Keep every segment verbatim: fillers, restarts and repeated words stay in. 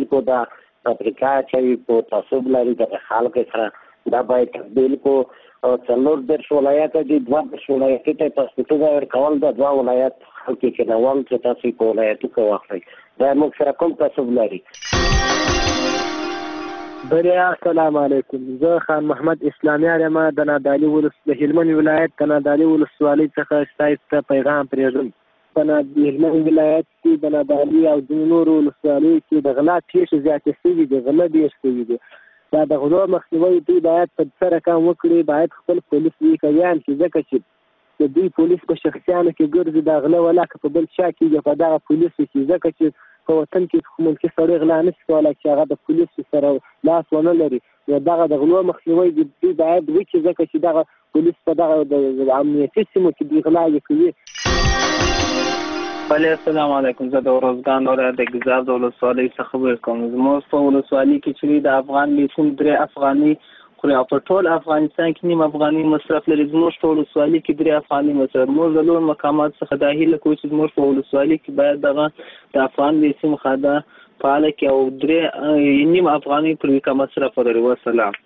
خلکو د افریقا چې په تعصب لري د خلکو سره دا باید تبدیل کو او څلور دېرش ولایت دي دوه دېرش ولایت ته پاسپورټونه ورکول د دوه ولایت خلک چې نوال چې تاسو په ولایتو کې واخلئ دا موږ سره کوم تعصب لري. بریا السلام علیکم. زه خان محمد اسلامي علما د نادعلي ولس د هلمند ولایت د نادعلي ولسوالۍ څخه ستاسو ته پیغام پرېږدم. په هلمند ولایت کې د نادعلي او د نورو ولسوالیو کې د غلا پیښې زیاتې شوي دي، غله ډېر شوي دي. دا د غلو مخنیوی دوی باید په سره کام وکړي، باید خپل پولیس ویکویان چې ځکه چې د دوی پولیس په شخصیانو کې ګرځي د غله ولاکه په بل چا کېږي په دغه پولیسو کې، ځکه چې په وطن کې ملکي سړی غلا نه شي کولی چې هغه د پولیسو سره لاس ونه لري. نو دغه د غلو مخنیوی دوی باید وکړي، ځکه چې دغه پولیس په دغه د امنیتي سیمو کې دوی غلاوې کوي. بله السلام علیکم. زه د ارزګان ولایت د ګیزاب د ولسوالۍ څخه خبرې کوم. زموږ په ولسوالۍ کې چې د افغان لیسون درې افغاني خوري او په ټول افغانستان کې نیم افغاني مصرف لري. زموږ په ولسوالۍ کې درې افغاني مصرف. موږ د لوړ مقامات څخه دا هیله کوو چې زموږ په ولسوالۍ کې باید دغه د افغان لیسون خاده فعاله کړي او درې نیم افغاني پر ویکه مصرف ولري. وسلام.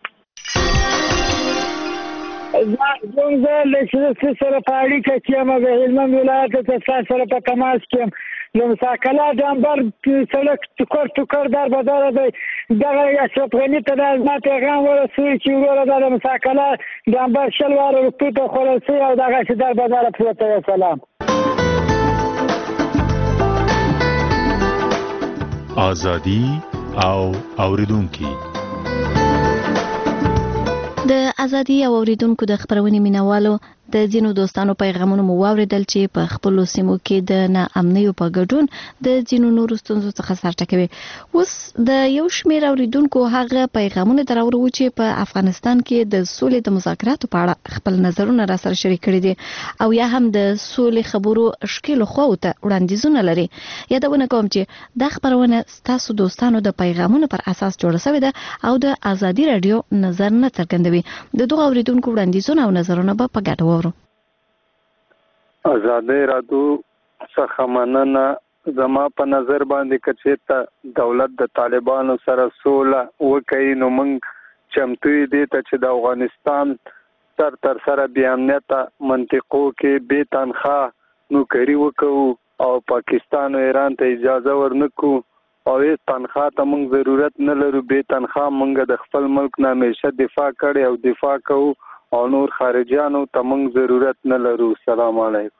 زه له سیاسي سره په اړیکه کې یم، د هلمند ولایت ته ستاسو سره په تماس کې یم. د مساکلا ډمبر سړک ټوکر ټوکر در بدره دی. دغه اشرف غني ته دا زما پیغام ورسوي چې وروره دا د مساکلا ډمبر شل واره روپۍ ته خوړل شوي او دغسې در بدره پروته دی. سلام. آزادي او اوریدونکي د ازادي او اوریدونکو د خبرونې مینوالو د ځینو دوستانو پیغامونه مو واوریدل چې په خپلو سیمو کې د ناامنیو په ګډون د ځینو نورو ستونزو څخه سر ټکوي. اوس د یو شمېر اوریدونکو هغه پیغامونه دراوړو چې په افغانستان کې د سولې د مذاکراتو په اړه خپل نظرونه را سره شریک کړي دي او یا هم د سولې خبرو ښکیلو خواو ته وړاندیزونه لري. یادونه کوم چې دا خبرونه ستاسو دوستانو د پیغامونو پر اساس جوړه شوې ده او د ازادي رادیو نظر نه څرګندوي. د دغه اوریدونکو وړاندیزونه او نظرونه به په ګډه واورو. ازادي رادیو څخه مننه. زما په نظر باندې که چېرته دولت د طالبانو سره سوله وکړي نو موږ چمتو یو دي ته چې د افغانستان تر تر سره بې امنیته منطقو کې بې تنخواه نوکري وکړو او پاکستان او ایران ته اجازه ورنکړو او هېڅ تنخواه ته موږ ضرورت نه لرو. بې تنخواه موږ د خپل ملک نه همیشه دفاع کړې او دفاع کوو او نور خارجیانو ته موږ ضرورت نه لرو. السلام علیکم.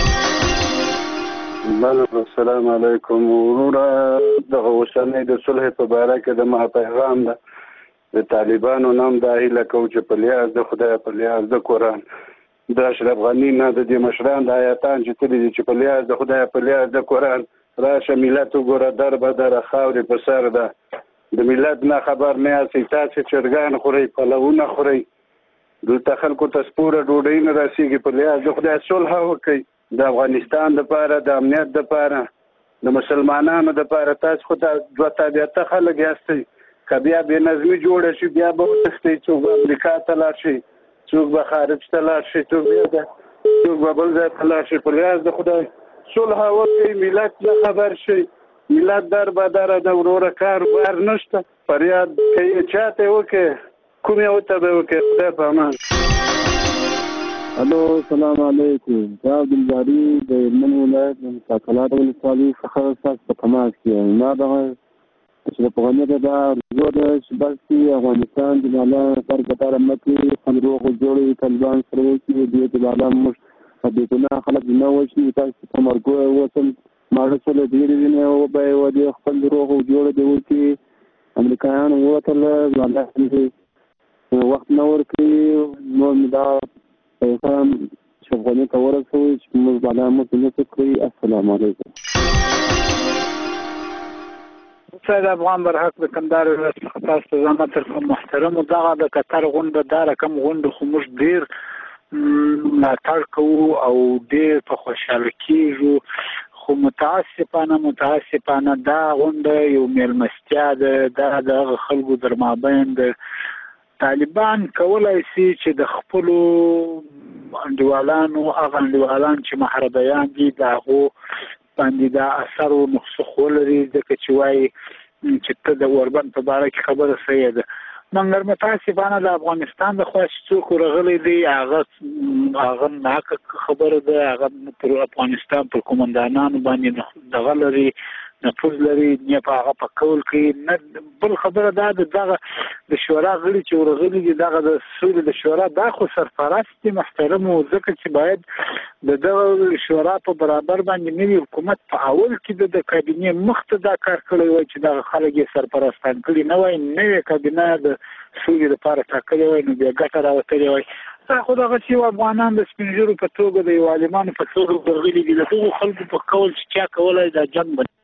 السلام علیکم. وروره دغه اوسنۍ د صلح په باره کې د ما پیغام ده د طالبانو نام دا هیله کوو چې په لیاز د خدای په لیاز د قرآن د اشرف غني نه د دې مشران د آیاتان چې تللي دي چې په لیاز د خدای په لیاز د قرآن راشه ملت وګوره در به در خاورې په سر ده د ملت نه خبر نه یاستئ. تاسې چرګان خورئ، پلوونه خورئ، دلته خلکو ته سپوره ډوډۍ نه رسېږي. په لیاز د خدای صلح وکړئ د افغانستان دپاره، د امنیت دپاره، د مسلمانانو دپاره. تاسو خو ته دوه تابعته خلک یاستئ. که بیا بې نظمي جوړه شي بیا به وتښتئ. څوک به امریکا ته لاړ شي، څوک به خارج ته لاړ شي، څوک بیا څوک به بل ځای ته لاړ شي. په لیاز د خدای صلح وکړئ، ملت نه خبر شي. ملت در به دره د وروره کاروبار نشته. فریاد که یې چاته وکړې کوم یو ته به وکړې. خدای په امان. الو السلام علیکم. زه عبدالباري د هلمند ولایت د مساکلات ولسوالۍ څخه ستاسو په تماس کې یم. ما دغه چې د پخواني دا ارزو ده چې بلکې افغانستان د بالا سر کتار مکې خپل روغ جوړ طالبان سره وکړي دې د بالا موږ په دې ګناه خلک نه وشي. تاسو په مرګ وسم ماړه سره دې دې نه و به و دې خپل روغ جوړ دی وکړي. امریکایان وته بالا وخت نه ورکړي نو دا پیغام شغلې ته ورسوي چې موږ بالا موږ نه کوي. السلام علیکم. سید افغان برحق د کندهار ولایت څخه تاسو ته زحمت درکوم. محترمو دغه د قطر غونډه دا رقم غونډه خو موږ ډېر ملاتړ کوو او ډېر په خوشحاله کېږو، خو متاسفانه متاسفانه دا غونډه یو میلمستیا ده. دا د هغه خلکو در مابین ده. طالبان کولای شي چې د خپلو انډیوالانو هغه انډیوالان چې محربیان دي د هغو باندې دا اثر و نسخ ولري، ځکه چې وایي چې ته د اوربند په باره کې خبره صحیح ده. مګر متاسفانه د افغانستان د خوا چې څوک ورغلی دی هغه هغه ناحقه خبره ده. هغه پر افغانستان پر قومندانانو باندې دغه لري نفوذ لري، نه په هغه په کول کې نه. بل خبره دا ده دغه د شورا غړي چې ورغلي دي دغه د سولې د شورا دا خو سرپرست دي محترم، او ځکه چې باید د دغه شورا په برابر باندې نوي حکومت په اول کې د کابینې مخته دا کار کړی وای چې دغه خلک یې سرپرستان کړي نه وای، نوې کابینه د سولې لپاره ټاکلې وای نو بیا ګټه راوتلې وای. دا خو دغه چې افغانان د سپین ږیرو په توګه د یو عالمانو په توګه ورغلي دي، د هغو خلکو په قول چې چا کولی دا جنګ به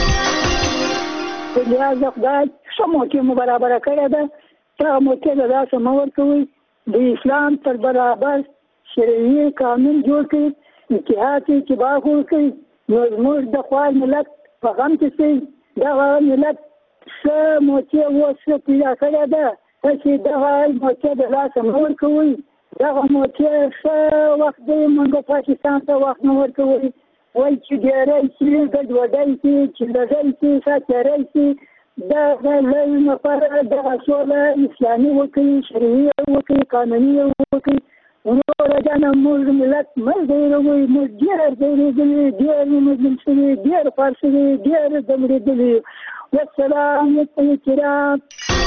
په لحاظ خدای ښه موقع مو برابره کړې ده. هغه موقع د داسې مه ورکوئ. د اسلام تر برابر شرعي قانون جوړ کړئ، اتحاد کې اتفاق وکړئ، نو زموږ د خوار ملت په غم کې شئ. دغه ملت ښه موقع اوس پیدا کړې ده چې دغه موقع د لاسه مه ورکوئ. دغه موقع ښه وخت دی، موږ پاکستان ته وخت نه ورکوئ. وایي چې ډېری شي ګډوډۍ شي چې لږی شي ښه تېری شي. دغه لوی لپاره دغه سوله اسلامي وکړي، شرعي وکړي، قانوني وکړي. وروره جانه موږ ملت مه ځوروئ. موږ ډېر ځورېدلي، ډېر مظلوم شوي، ډېر خوار شوي، ډېر ځورېدلي. والسلام علیکم کرام.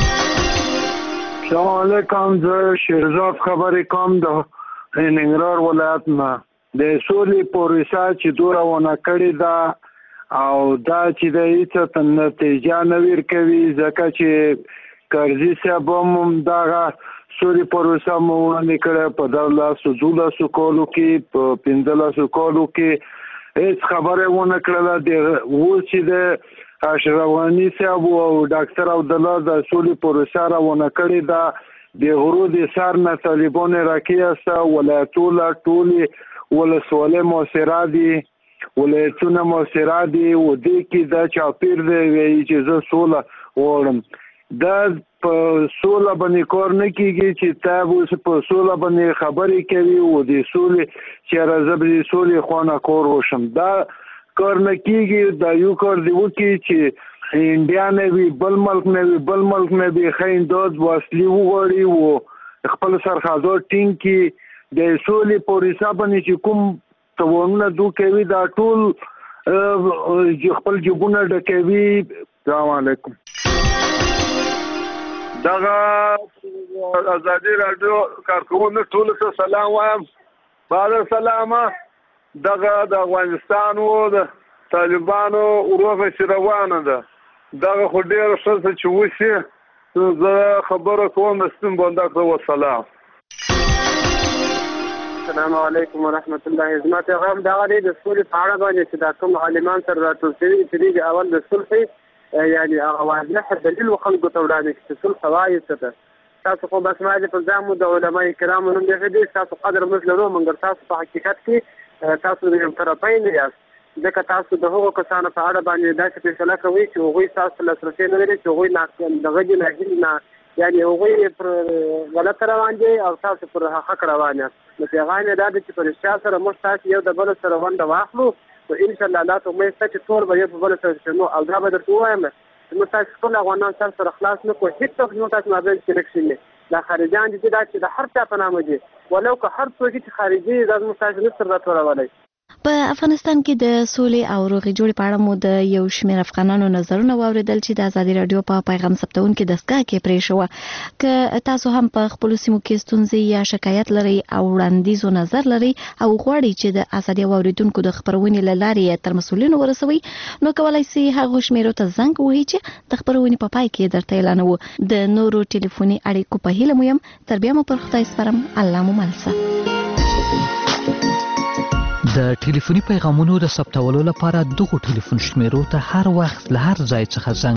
سلام علیکم. زه شیرزاد خبرې کوم د ننګرهار ولایت نه. د سولې پروسه چې دوره ونه کړې ده او دا چې د هېڅ نتیجه نه ورکوي، ځکه چې کرزي صاحب هم دغه سولې پروسه مو وړاندې کړې په دولسو دولسو کالو کې، په پنځلسو کالو کې هېڅ خبره ونه کړله. اوس چې د اشرف غني صاحب او ډاکټر عبدالله د سولې پروسه راونه کړې ده، د غرو د سر نه طالبان راکېسته، ولایتونه ټولې ولسوالۍ مؤثره دي، ولایتونه مؤثره دي، و دې کې دا چاپیر دی وایي چې زه سوله غواړم. دا په سوله باندې کار نه کېږي چې تا اوس په سوله باندې خبرې کوي او د سولې چې زه به د سولې خوا نه کار وشم. دا کار نه کېږي. دا یو کار دی وکړي چې انډیا نه وي، بل ملک نه وي، بل ملک نه وي، ښه امداد وسلې وغواړي او خپل سرحدات ټینګ کړي. د سولې پروسه باندې چې کوم توانونه دو کوي دا ټول خپل جیبونه ډکوي. السلام علیکم. دغه ازادي راډیو کارکوونکو ټول ته سلام وایم. بعد سلامه. دغه د افغانستان او د طالبانو وروغه چې روانه ده، دغه خو ډېره ښه څه چې وشي زه خبره کوم د سپین بولدک. وسلام. السلام علیکم ورحمت الله. زما پیغام دغه دی د سولې په اړه باندې چې دا کوم عالمان سره راټول شوي چې د اول د صلح یعنې هغه واضح دلیل و خلکو ته وړاندې کړي چې صلح وایي څه ده. تاسو خو بس ما دې پر ځان مو د علما کرامو نوم ایښی دی، تاسو قدر موږ لرو، مګر تاسو په حقیقت کې تاسو د یو طرفین یاست، ځکه تاسو د هغو کسانو په اړه باندې داسې فیصله کوئ چې هغوی تاسو لاسرسی نه لري، چې هغوی دغه دي ناهیل نه یعنې هغوی پر غلطه روان دي او تاسو پر حق روان یاست. نو پیغام یې دا دی چې په رښتیا سره موږ تاسو یو د بل سره ونډه واخلو، نو انشاءالله دا ته امید شته چې ټول به یو په بل سره شنو. او دا به درته ووایم چې موږ تاسو ټول افغانان سر سره خلاص نه کړو، هېڅوک زموږ تاسو مابین کې نه کښېني. دا خارجیان دي دا چې د هر چا په نامه دي، ولو که هر څوک چې خارجي دا زموږ تاسو نه سره راټولولی. په افغانستان کې د سولې او روغې جوړې په اړه مو د یو شمېر افغانانو نظرونه واورېدل چې د ازادي راډیو په پیغام ثبتونکي دستګاه کې پرې شوه. که تاسو هم په خپلو سیمو کې ستونزې یا شکایت لرئ او وړاندیز او نظر لرئ او غواړئ چې د ازادي واورېدونکو د خپرونې له لارې تر مسؤلینو ورسوئ، نو کولی سئ هغو شمېرو ته زنګ ووهئ چې د خپرونې په پای کې درته اعلانوو. د نورو ټلیفوني اړیکو په هیله مو یم. تر بیا مو پر خدای سپارم. الله مو مل شه. د ټلیفوني پیغامونو د ثبتولو لپاره دغو ټلیفون شمیرو ته هر وخت له هر ځای څخه زنګ